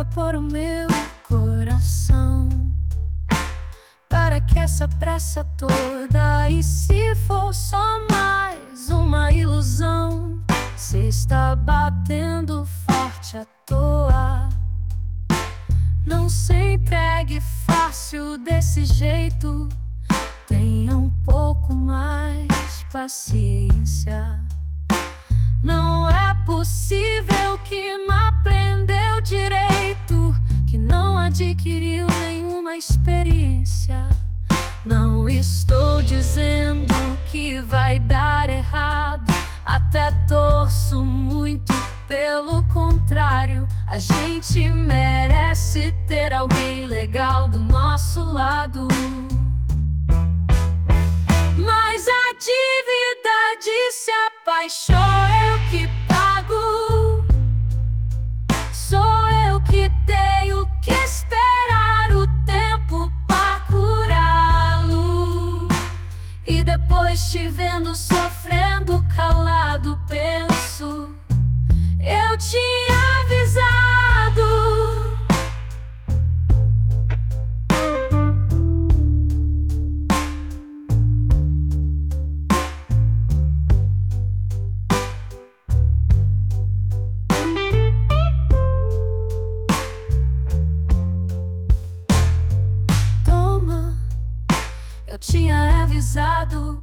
água por o meu coração. Para que essa pressa toda? E se for só mais uma ilusão? Se está batendo forte à toa. Não se entregue fácil desse jeito. Tenha um pouco mais paciência. Não é possível que não aprendeu direito, que não adquiriu nenhuma experiência. Não estou dizendo que vai dar errado, até torço muito, pelo contrário. A gente merece ter alguém legal do nosso lado. Mas a dívida de se apaixonar eu que pago. Sou eu que tenho que esperar o tempo pra curá-lo. E depois te vendo sofrendo calado, penso, eu tinha avisado. Eu tinha avisado.